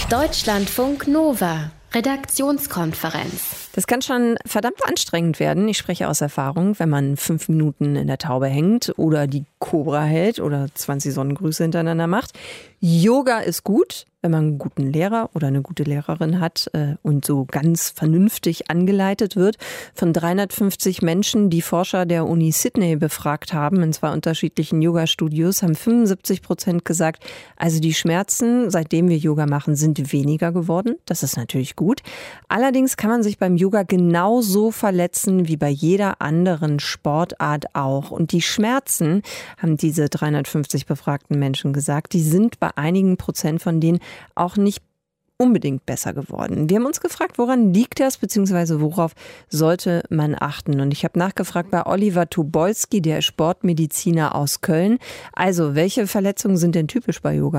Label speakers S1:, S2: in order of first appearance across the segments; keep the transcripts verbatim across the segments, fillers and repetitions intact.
S1: Deutschlandfunk Nova, Redaktionskonferenz.
S2: Das kann schon verdammt anstrengend werden. Ich spreche aus Erfahrung, wenn man fünf Minuten in der Taube hängt oder die Cobra hält oder zwanzig Sonnengrüße hintereinander macht. Yoga ist gut, wenn man einen guten Lehrer oder eine gute Lehrerin hat äh, und so ganz vernünftig angeleitet wird. Von dreihundertfünfzig Menschen, die Forscher der Uni Sydney befragt haben, in zwei unterschiedlichen Yoga-Studios, haben fünfundsiebzig Prozent gesagt, also die Schmerzen, seitdem wir Yoga machen, sind weniger geworden. Das ist natürlich gut. Allerdings kann man sich beim Yoga genauso verletzen wie bei jeder anderen Sportart auch. Und die Schmerzen, haben diese dreihundertfünfzig befragten Menschen gesagt, die sind bei einigen Prozent von denen auch nicht unbedingt besser geworden. Wir haben uns gefragt, woran liegt das, beziehungsweise worauf sollte man achten? Und ich habe nachgefragt bei Oliver Tubolski, der Sportmediziner aus Köln. Also, welche Verletzungen sind denn typisch bei Yoga?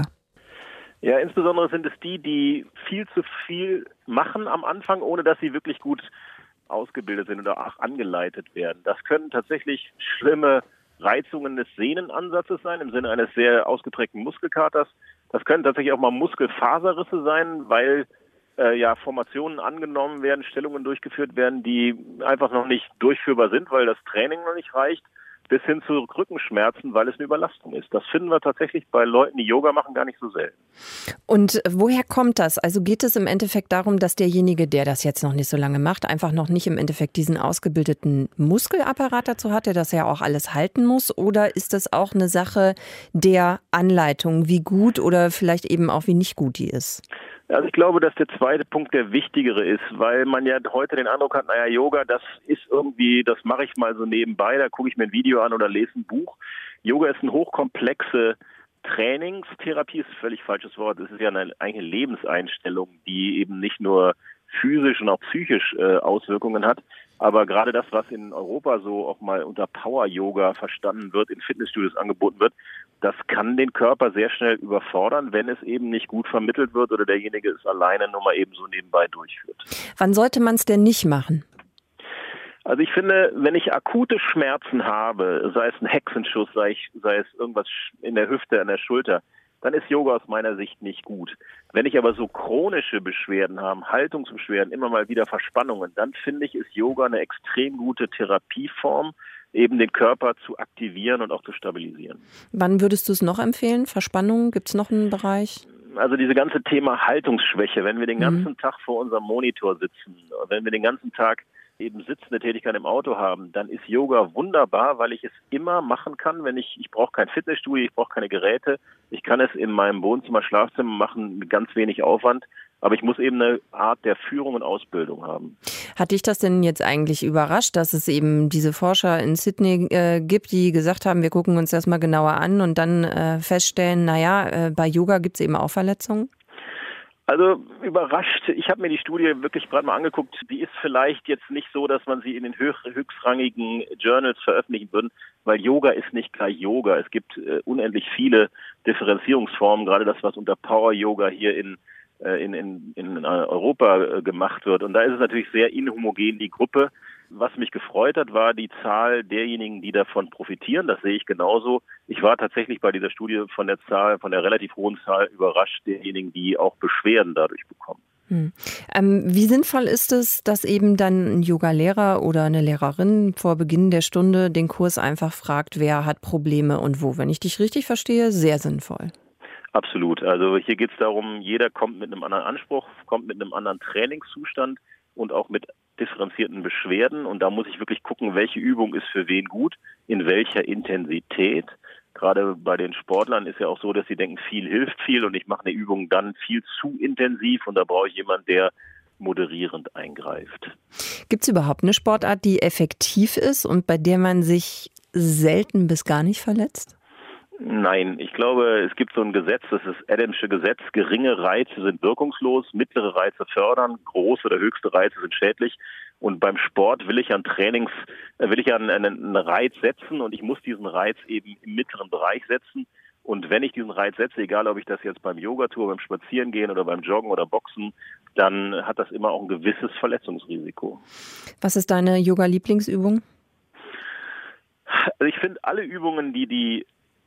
S3: Ja, insbesondere sind es die, die viel zu viel machen am Anfang, ohne dass sie wirklich gut ausgebildet sind oder auch angeleitet werden. Das können tatsächlich schlimme Reizungen des Sehnenansatzes sein, im Sinne eines sehr ausgeprägten Muskelkaters. Das können tatsächlich auch mal Muskelfaserrisse sein, weil äh, ja Formationen angenommen werden, Stellungen durchgeführt werden, die einfach noch nicht durchführbar sind, weil das Training noch nicht reicht, bis hin zu Rückenschmerzen, weil es eine Überlastung ist. Das finden wir tatsächlich bei Leuten, die Yoga machen, gar nicht so selten.
S2: Und woher kommt das? Also geht es im Endeffekt darum, dass derjenige, der das jetzt noch nicht so lange macht, einfach noch nicht im Endeffekt diesen ausgebildeten Muskelapparat dazu hat, der das ja auch alles halten muss? Oder ist das auch eine Sache der Anleitung, wie gut oder vielleicht eben auch wie nicht gut die ist?
S3: Also ich glaube, dass der zweite Punkt der wichtigere ist, weil man ja heute den Eindruck hat, naja, Yoga, das ist irgendwie, das mache ich mal so nebenbei, da gucke ich mir ein Video an oder lese ein Buch. Yoga ist eine hochkomplexe Trainingstherapie, ist ein völlig falsches Wort. Es ist ja eine, eine Lebenseinstellung, die eben nicht nur physisch und auch psychisch äh, Auswirkungen hat. Aber gerade das, was in Europa so auch mal unter Power-Yoga verstanden wird, in Fitnessstudios angeboten wird, das kann den Körper sehr schnell überfordern, wenn es eben nicht gut vermittelt wird oder derjenige es alleine nur mal eben so nebenbei durchführt.
S2: Wann sollte man es denn nicht machen?
S3: Also ich finde, wenn ich akute Schmerzen habe, sei es ein Hexenschuss, sei, ich, sei es irgendwas in der Hüfte, an der Schulter, dann ist Yoga aus meiner Sicht nicht gut. Wenn ich aber so chronische Beschwerden habe, Haltungsbeschwerden, immer mal wieder Verspannungen, dann finde ich, ist Yoga eine extrem gute Therapieform, eben den Körper zu aktivieren und auch zu stabilisieren.
S2: Wann würdest du es noch empfehlen? Verspannungen? Gibt es noch einen Bereich?
S3: Also diese ganze Thema Haltungsschwäche, wenn wir den ganzen
S2: mhm.
S3: Tag vor unserem Monitor sitzen, wenn wir den ganzen Tag eben sitzende Tätigkeit im Auto haben, dann ist Yoga wunderbar, weil ich es immer machen kann, wenn ich, ich brauche kein Fitnessstudio, ich brauche keine Geräte, ich kann es in meinem Wohnzimmer, Schlafzimmer machen mit ganz wenig Aufwand, aber ich muss eben eine Art der Führung und Ausbildung haben.
S2: Hat dich das denn jetzt eigentlich überrascht, dass es eben diese Forscher in Sydney äh, gibt, die gesagt haben, wir gucken uns das mal genauer an und dann äh, feststellen, naja, äh, bei Yoga gibt es eben auch Verletzungen?
S3: Also überrascht, ich habe mir die Studie wirklich gerade mal angeguckt, die ist vielleicht jetzt nicht so, dass man sie in den höch, höchstrangigen Journals veröffentlichen würde, weil Yoga ist nicht gleich Yoga. Es gibt äh, unendlich viele Differenzierungsformen, gerade das, was unter Power Yoga hier in, äh, in, in, in Europa äh, gemacht wird. Und da ist es natürlich sehr inhomogen, die Gruppe. Was mich gefreut hat, war die Zahl derjenigen, die davon profitieren. Das sehe ich genauso. Ich war tatsächlich bei dieser Studie von der Zahl, von der relativ hohen Zahl überrascht, derjenigen, die auch Beschwerden dadurch bekommen.
S2: Hm. Ähm, wie sinnvoll ist es, dass eben dann ein Yoga-Lehrer oder eine Lehrerin vor Beginn der Stunde den Kurs einfach fragt, wer hat Probleme und wo? Wenn ich dich richtig verstehe, sehr sinnvoll.
S3: Absolut. Also hier geht es darum, jeder kommt mit einem anderen Anspruch, kommt mit einem anderen Trainingszustand und auch mit differenzierten Beschwerden. Und da muss ich wirklich gucken, welche Übung ist für wen gut, in welcher Intensität. Gerade bei den Sportlern ist ja auch so, dass sie denken, viel hilft viel und ich mache eine Übung dann viel zu intensiv und da brauche ich jemanden, der moderierend eingreift.
S2: Gibt es überhaupt eine Sportart, die effektiv ist und bei der man sich selten bis gar nicht verletzt?
S3: Nein, ich glaube, es gibt so ein Gesetz, das ist das Adamsche Gesetz, geringe Reize sind wirkungslos, mittlere Reize fördern, große oder höchste Reize sind schädlich. Und beim Sport will ich an Trainings, will ich an einen, einen Reiz setzen und ich muss diesen Reiz eben im mittleren Bereich setzen. Und wenn ich diesen Reiz setze, egal ob ich das jetzt beim Yoga tue, beim Spazierengehen oder beim Joggen oder Boxen, dann hat das immer auch ein gewisses Verletzungsrisiko.
S2: Was ist deine Yoga-Lieblingsübung?
S3: Also ich finde alle Übungen, die die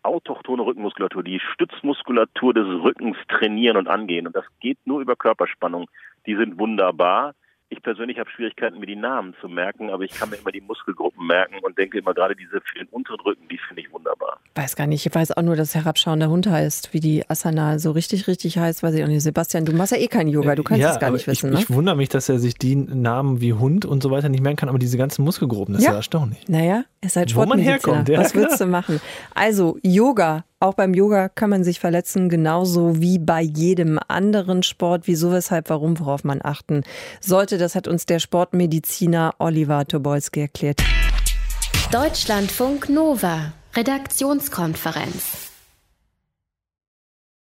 S3: autochtone Rückenmuskulatur, die Stützmuskulatur des Rückens trainieren und angehen. Und das geht nur über Körperspannung. Die sind wunderbar. Ich persönlich habe Schwierigkeiten, mir die Namen zu merken, aber ich kann mir immer die Muskelgruppen merken und denke immer, gerade diese für den unteren Rücken, die finde ich wunderbar.
S2: Weiß gar nicht, ich weiß auch nur, dass herabschauender Hund heißt, wie die Asana so richtig, richtig heißt, weiß ich auch nicht. Sebastian, du machst ja eh kein Yoga, du kannst
S4: ja,
S2: es gar nicht wissen,
S4: ich,
S2: ne?
S4: Ich wundere mich, dass er sich die Namen wie Hund und so weiter nicht merken kann, aber diese ganzen Muskelgruppen, das ja. ist ja erstaunlich.
S2: Naja, ihr seid
S4: Wo man
S2: Sportmediziner.
S4: herkommt, ja.
S2: Was würdest du machen? Also, Yoga. Auch beim Yoga kann man sich verletzen, genauso wie bei jedem anderen Sport. Wieso, weshalb, warum, worauf man achten sollte, das hat uns der Sportmediziner Oliver Tobolski erklärt.
S1: Deutschlandfunk Nova, Redaktionskonferenz.